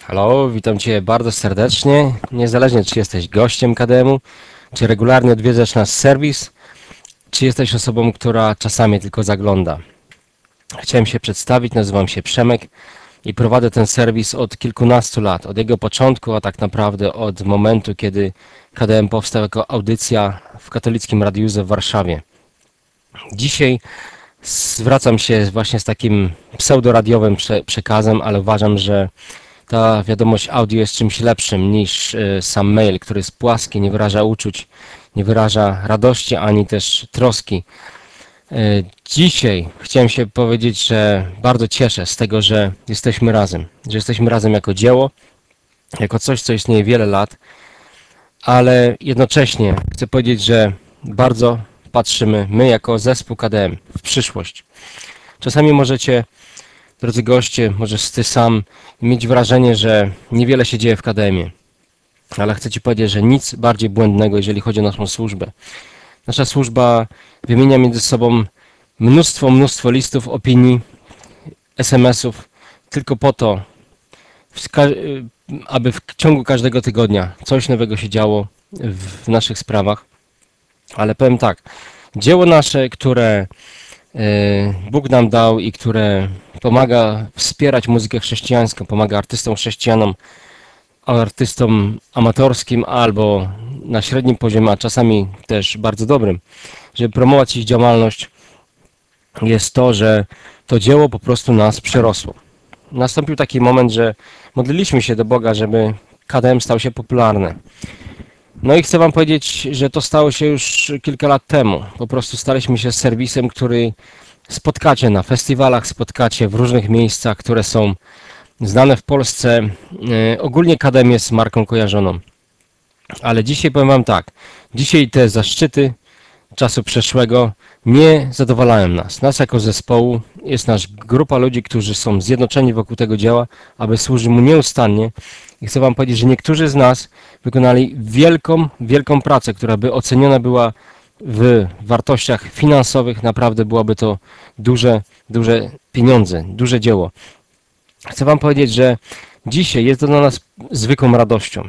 Halo, witam Cię bardzo serdecznie. Niezależnie czy jesteś gościem KDM-u, czy regularnie odwiedzasz nasz serwis, czy jesteś osobą, która czasami tylko zagląda. Chciałem się przedstawić, nazywam się Przemek i prowadzę ten serwis od kilkunastu lat. Od jego początku, a tak naprawdę od momentu, kiedy KDM powstał jako audycja w katolickim radiuze w Warszawie. Dzisiaj zwracam się właśnie z takim pseudoradiowym przekazem, ale uważam, że ta wiadomość audio jest czymś lepszym niż sam mail, który jest płaski, nie wyraża uczuć, nie wyraża radości ani też troski. Dzisiaj chciałem się powiedzieć, że bardzo cieszę z tego, że jesteśmy razem jako dzieło, jako coś, co istnieje wiele lat, ale jednocześnie chcę powiedzieć, że bardzo patrzymy my jako zespół KDM w przyszłość. Czasami możecie, drodzy goście, możesz ty sam mieć wrażenie, że niewiele się dzieje w KDM-ie, ale chcę Ci powiedzieć, że nic bardziej błędnego, jeżeli chodzi o naszą służbę. Nasza służba wymienia między sobą mnóstwo listów, opinii, SMS-ów, tylko po to, aby w ciągu każdego tygodnia coś nowego się działo w naszych sprawach. Ale powiem tak, dzieło nasze, które Bóg nam dał i które pomaga wspierać muzykę chrześcijańską, pomaga artystom chrześcijanom, artystom amatorskim albo na średnim poziomie, a czasami też bardzo dobrym, żeby promować ich działalność, jest to, że to dzieło po prostu nas przerosło. Nastąpił taki moment, że modliliśmy się do Boga, żeby KDM stał się popularny. No i chcę Wam powiedzieć, że to stało się już kilka lat temu. Po prostu staliśmy się serwisem, który spotkacie na festiwalach, spotkacie w różnych miejscach, które są znane w Polsce. Ogólnie KDM jest marką kojarzoną. Ale dzisiaj powiem Wam tak, dzisiaj te zaszczyty czasu przeszłego nie zadowalają nas. Nas jako zespołu jest nasza grupa ludzi, którzy są zjednoczeni wokół tego dzieła, aby służyć mu nieustannie. I chcę Wam powiedzieć, że niektórzy z nas wykonali wielką pracę, która by oceniona była w wartościach finansowych. Naprawdę byłoby to duże pieniądze, duże dzieło. Chcę Wam powiedzieć, że dzisiaj jest to dla nas zwykłą radością.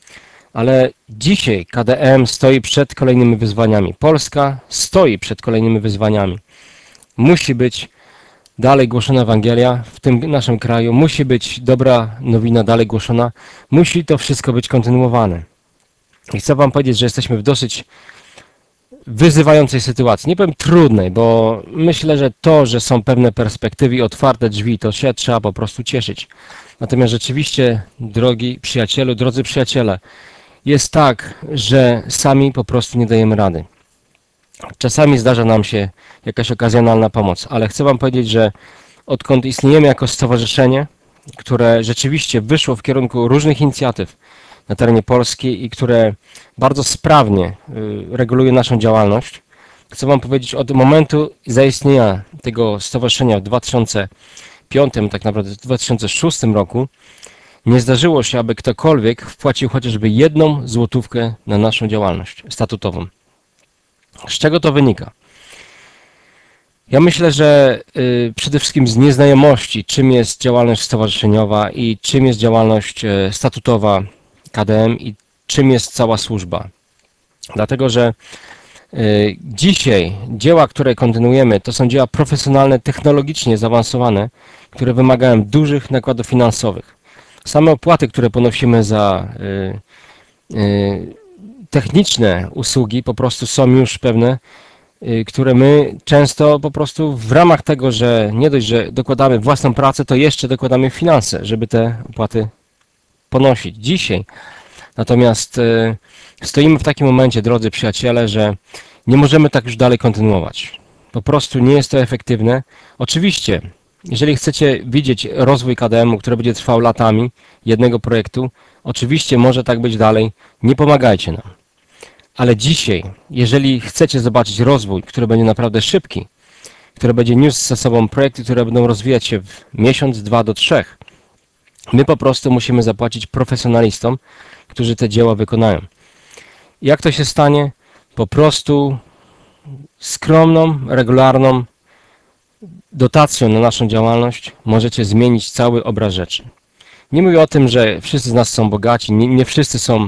Ale dzisiaj KDM stoi przed kolejnymi wyzwaniami. Polska stoi przed kolejnymi wyzwaniami. Musi być dalej głoszona Ewangelia w tym naszym kraju. Musi być dobra nowina dalej głoszona. Musi to wszystko być kontynuowane. I chcę Wam powiedzieć, że jesteśmy w dosyć wyzywającej sytuacji. Nie powiem trudnej, bo myślę, że to, że są pewne perspektywy i otwarte drzwi, to się trzeba po prostu cieszyć. Natomiast rzeczywiście, drodzy przyjaciele, jest tak, że sami po prostu nie dajemy rady. Czasami zdarza nam się jakaś okazjonalna pomoc, ale chcę Wam powiedzieć, że odkąd istniejemy jako stowarzyszenie, które rzeczywiście wyszło w kierunku różnych inicjatyw na terenie Polski i które bardzo sprawnie reguluje naszą działalność, chcę Wam powiedzieć, od momentu zaistnienia tego stowarzyszenia w 2005, tak naprawdę w 2006 roku, nie zdarzyło się, aby ktokolwiek wpłacił chociażby 1 złotówkę na naszą działalność statutową. Z czego to wynika? Ja myślę, że przede wszystkim z nieznajomości, czym jest działalność stowarzyszeniowa i czym jest działalność statutowa KDM i czym jest cała służba. Dlatego, że dzisiaj dzieła, które kontynuujemy, to są dzieła profesjonalne, technologicznie zaawansowane, które wymagają dużych nakładów finansowych. Same opłaty, które ponosimy za techniczne usługi po prostu są już pewne, które my często po prostu w ramach tego, że nie dość, że dokładamy własną pracę, to jeszcze dokładamy finanse, żeby te opłaty ponosić. Dzisiaj natomiast stoimy w takim momencie, drodzy przyjaciele, że nie możemy tak już dalej kontynuować. Po prostu nie jest to efektywne. Oczywiście, jeżeli chcecie widzieć rozwój KDM-u, który będzie trwał latami jednego projektu, oczywiście może tak być dalej, nie pomagajcie nam. Ale dzisiaj, jeżeli chcecie zobaczyć rozwój, który będzie naprawdę szybki, który będzie niósł ze sobą projekty, które będą rozwijać się w miesiąc, 2 do 3, my po prostu musimy zapłacić profesjonalistom, którzy te dzieła wykonają. Jak to się stanie? Po prostu skromną, regularną dotacją na naszą działalność możecie zmienić cały obraz rzeczy. Nie mówię o tym, że wszyscy z nas są bogaci, nie wszyscy są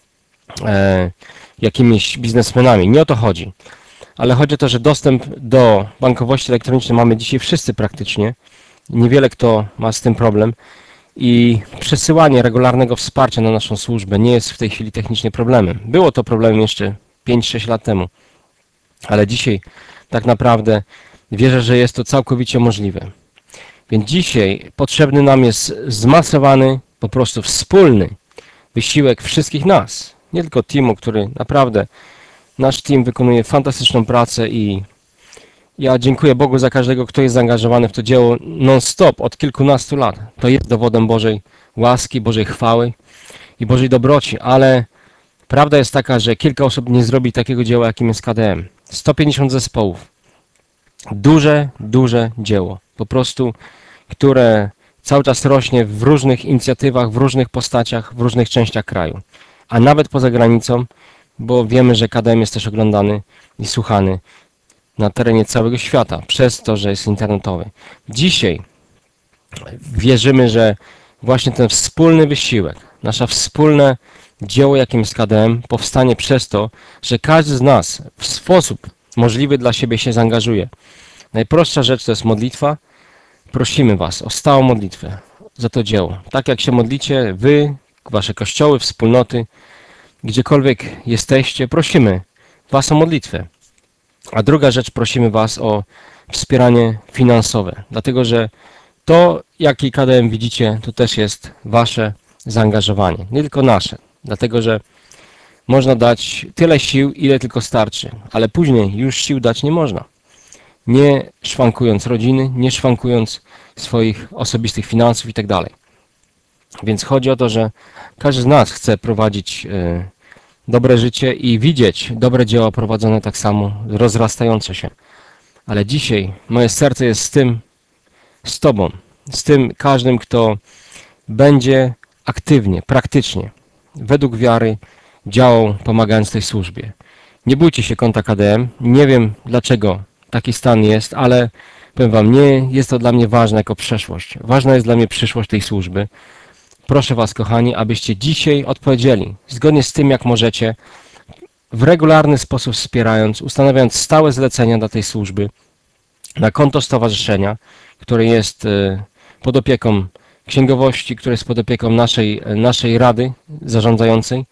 jakimiś biznesmenami, nie o to chodzi. Ale chodzi o to, że dostęp do bankowości elektronicznej mamy dzisiaj wszyscy praktycznie. Niewiele kto ma z tym problem i przesyłanie regularnego wsparcia na naszą służbę nie jest w tej chwili technicznie problemem. Było to problemem jeszcze 5-6 lat temu, ale dzisiaj tak naprawdę wierzę, że jest to całkowicie możliwe. Więc dzisiaj potrzebny nam jest zmasowany, po prostu wspólny wysiłek wszystkich nas. Nie tylko teamu, który naprawdę, nasz team wykonuje fantastyczną pracę i ja dziękuję Bogu za każdego, kto jest zaangażowany w to dzieło non-stop od kilkunastu lat. To jest dowodem Bożej łaski, Bożej chwały i Bożej dobroci, ale prawda jest taka, że kilka osób nie zrobi takiego dzieła, jakim jest KDM. 150 zespołów. Duże dzieło. Po prostu, które cały czas rośnie w różnych inicjatywach, w różnych postaciach, w różnych częściach kraju. A nawet poza granicą, bo wiemy, że KDM jest też oglądany i słuchany na terenie całego świata, przez to, że jest internetowy. Dzisiaj wierzymy, że właśnie ten wspólny wysiłek, nasze wspólne dzieło, jakim jest KDM, powstanie przez to, że każdy z nas w sposób możliwy dla siebie się zaangażuje. Najprostsza rzecz to jest modlitwa. Prosimy Was o stałą modlitwę za to dzieło. Tak jak się modlicie, Wy, Wasze kościoły, wspólnoty, gdziekolwiek jesteście, prosimy Was o modlitwę. A druga rzecz, prosimy Was o wspieranie finansowe, dlatego że to, jaki KDM widzicie, to też jest Wasze zaangażowanie, nie tylko nasze, dlatego że można dać tyle sił, ile tylko starczy, ale później już sił dać nie można. Nie szwankując rodziny, nie szwankując swoich osobistych finansów i tak dalej. Więc chodzi o to, że każdy z nas chce prowadzić dobre życie i widzieć dobre dzieła prowadzone tak samo, rozrastające się. Ale dzisiaj moje serce jest z Tobą, z tym każdym, kto będzie aktywnie, praktycznie, według wiary działał, pomagając tej służbie. Nie bójcie się konta KDM. Nie wiem, dlaczego taki stan jest, ale powiem Wam, nie jest to dla mnie ważne jako przeszłość. Ważna jest dla mnie przyszłość tej służby. Proszę Was, kochani, abyście dzisiaj odpowiedzieli, zgodnie z tym, jak możecie, w regularny sposób wspierając, ustanawiając stałe zlecenia dla tej służby na konto stowarzyszenia, które jest pod opieką księgowości, które jest pod opieką naszej rady zarządzającej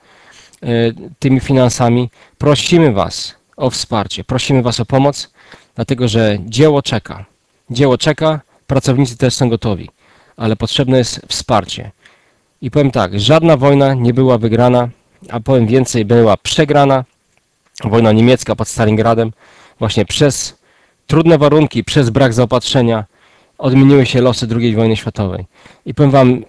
tymi finansami. Prosimy Was o wsparcie, prosimy Was o pomoc, dlatego że dzieło czeka. Dzieło czeka, pracownicy też są gotowi, ale potrzebne jest wsparcie. I powiem tak, żadna wojna nie była wygrana, a powiem więcej, była przegrana. Wojna niemiecka pod Stalingradem, właśnie przez trudne warunki, przez brak zaopatrzenia odmieniły się losy II wojny światowej. I powiem Wam,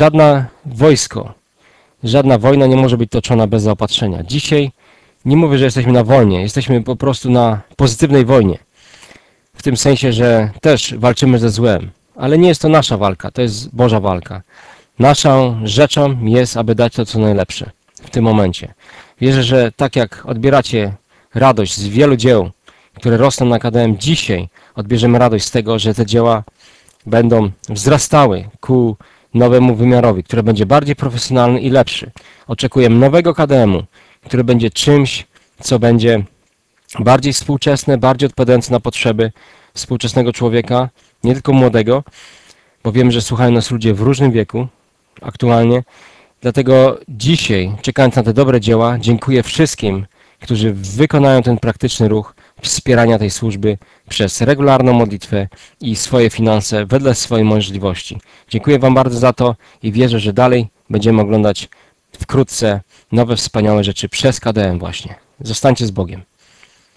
żadna wojna nie może być toczona bez zaopatrzenia. Dzisiaj nie mówię, że jesteśmy na wojnie, jesteśmy po prostu na pozytywnej wojnie. W tym sensie, że też walczymy ze złem, ale nie jest to nasza walka, to jest Boża walka. Naszą rzeczą jest, aby dać to, co najlepsze w tym momencie. Wierzę, że tak jak odbieracie radość z wielu dzieł, które rosną na KDM, dzisiaj odbierzemy radość z tego, że te dzieła będą wzrastały ku nowemu wymiarowi, który będzie bardziej profesjonalny i lepszy. Oczekujemy nowego KDM-u, który będzie czymś, co będzie bardziej współczesne, bardziej odpowiadające na potrzeby współczesnego człowieka, nie tylko młodego, bo wiem, że słuchają nas ludzie w różnym wieku aktualnie. Dlatego dzisiaj, czekając na te dobre dzieła, dziękuję wszystkim, którzy wykonają ten praktyczny ruch wspierania tej służby przez regularną modlitwę i swoje finanse wedle swojej możliwości. Dziękuję Wam bardzo za to i wierzę, że dalej będziemy oglądać wkrótce nowe wspaniałe rzeczy przez KDM właśnie. Zostańcie z Bogiem.